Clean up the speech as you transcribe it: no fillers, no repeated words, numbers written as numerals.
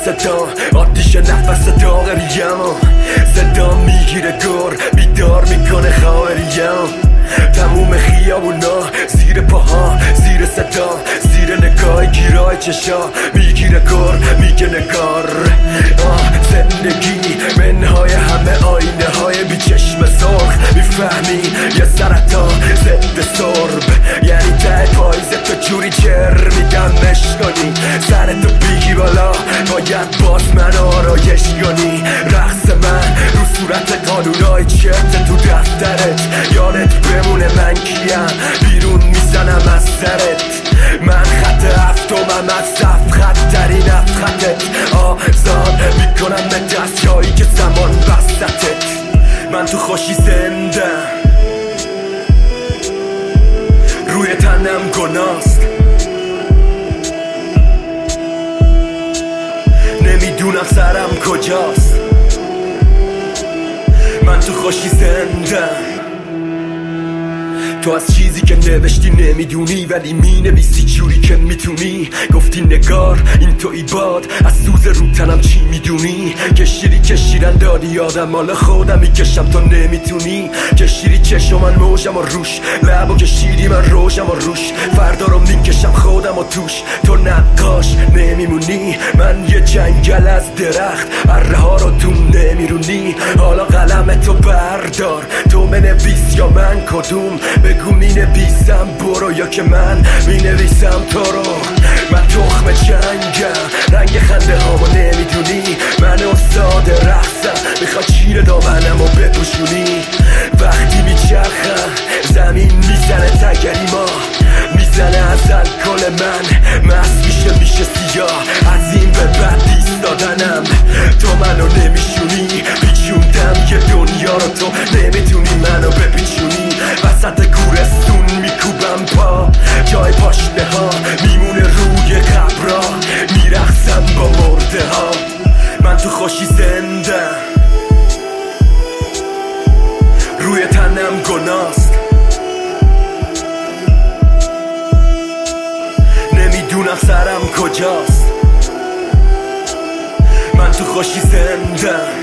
صدا آتیش نفس داغریم صدا میگیره گر بیدار میکنه خواهریم تموم خیابونا زیر پاها زیر صدا زیر نگاه گیرای چشا میگیره گر میگه نگار زندگی منهای همه آینه های بی چشم سرخ میفهمی یه سرطان ضد سرب یعنی ته پاییزه تو جوری جر میدمش کنی سرتو بیگی بالا باید باز من آرایش کنی رقص من رو صورت قانونای چرت تو دفترت یادت بمونه من کیم بیرون میزنم از سرت من خط هفتمم از صف خطترین خطت آزاد میکنم به دست جایی که زمان وسطت من تو خوشی زنده روی تنم گناست نمیدونم سرم کجاست من تو خوشی زنده تو از چیزی که نوشتی نمیدونی ولی مینویسی جوری که میتونی گفتی نگار این توی باد از سوز رو تنم چی میدونی کشیری کشیرن دادی یادم مال خودم میکشم تو نمیتونی کشیری چشم من موجم و روش لبو کشیری من روشم و روش فردا رو میکشم خودم و توش تو نقاش نمیمونی من یه جنگل از درخت اره ها رو تو نمیرونی حالا قلم تو بردار تو منویس یا من کدوم بگو مینویسم برو یا که من مینویسم تو رو من تخم جنگم رنگ خنده هامو نمیدونی من استاد رقصم میخوای چیره دامنم و بپوشونی وقتی میچرخم زمین میزنه تگری ما میزنه از الکل من مست میشه سیاه از این به بعد ایستادنم تو منو نمیشونی پیچوندم یه دنیا رو تو نمیتونی منو بپیچونی وسط گورستون میکوبم پا جای پاشنه ها میمونه روی قبرا میرقصم با مرده ها من تو خوشی زنده روی تنم گناست نمیدونم سرم کجاست من تو خوشی زنده